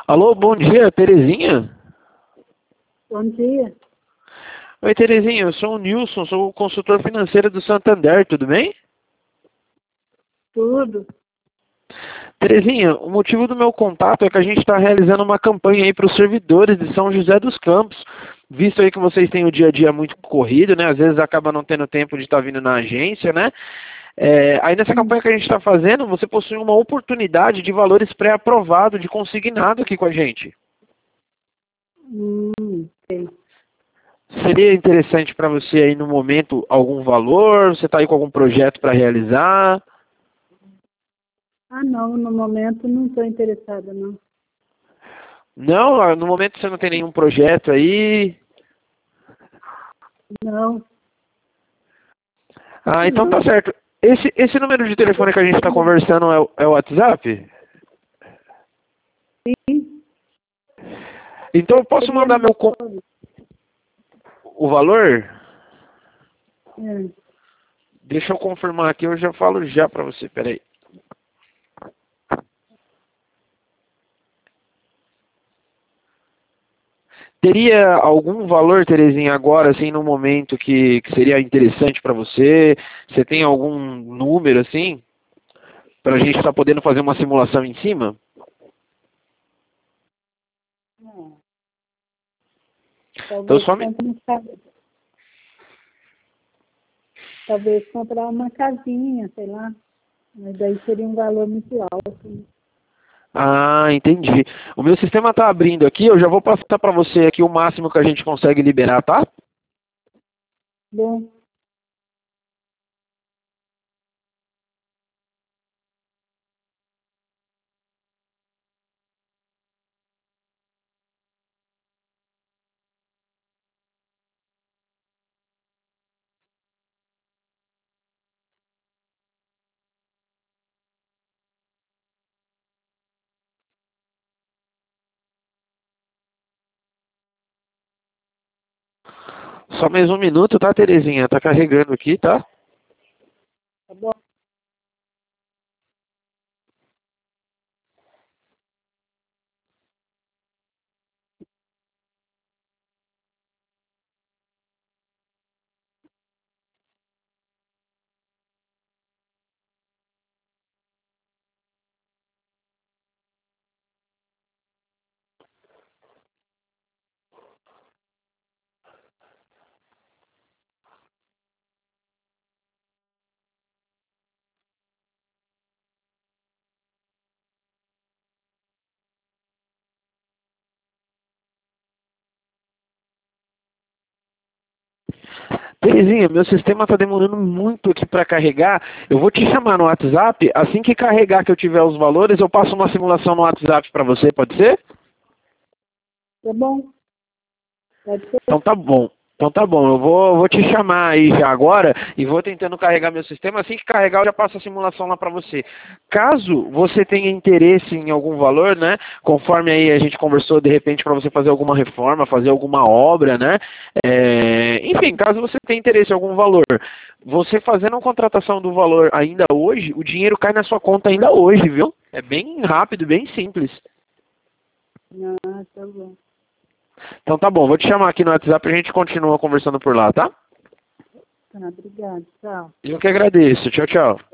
Alô, bom dia, Terezinha? Bom dia. Oi, Terezinha, eu sou o Nilson, sou o consultor financeiro do Santander, tudo bem? Tudo. Terezinha, o motivo do meu contato é que a gente está realizando uma campanha aí para os servidores de São José dos Campos, visto aí que vocês têm o dia a dia muito corrido, né? Às vezes acaba não tendo tempo de estar vindo na agência, né? Aí nessa campanha que a gente está fazendo, você possui uma oportunidade de valores pré-aprovado, de consignado aqui com a gente. Sei. Seria interessante para você aí no momento algum valor? Você está aí com algum projeto para realizar? Ah, não, no momento não estou interessada, não. Não, no momento você não tem nenhum projeto aí? Não, Ah, então não. tá certo. Esse número de telefone que a gente está conversando é o WhatsApp? Sim. Então eu posso mandar o valor? É. Deixa eu confirmar aqui, eu já falo já para você, peraí. Teria algum valor, Terezinha, agora, assim, no momento que seria interessante para você? Você tem algum número, assim, para a gente estar podendo fazer uma simulação em cima? Não. Então Talvez só me... compre talvez comprar uma casinha, sei lá. Mas daí seria um valor muito alto, né? Ah, entendi. O meu sistema está abrindo aqui, eu já vou passar para você aqui o máximo que a gente consegue liberar, tá? Bom, Só mais um minuto, tá, Terezinha? Tá carregando aqui, tá? tá bom. Terezinha, meu sistema está demorando muito aqui para carregar. Eu vou te chamar no WhatsApp. Assim que carregar que eu tiver os valores, eu passo uma simulação no WhatsApp para você, pode ser? Tá bom. Pode ser. Então tá bom. Então tá bom, eu vou te chamar aí já agora e vou tentando carregar meu sistema. Assim que carregar, eu já passo a simulação lá para você. Caso você tenha interesse em algum valor, né? Conforme aí a gente conversou, de repente, para você fazer alguma reforma, fazer alguma obra, né? Enfim, caso você tenha interesse em algum valor, você fazendo a contratação do valor ainda hoje, o dinheiro cai na sua conta ainda hoje, viu? É bem rápido, bem simples. Ah, tá bom. Então tá bom, vou te chamar aqui no WhatsApp e a gente continua conversando por lá, tá? Tá, obrigado. Tchau. Eu que agradeço. Tchau, tchau.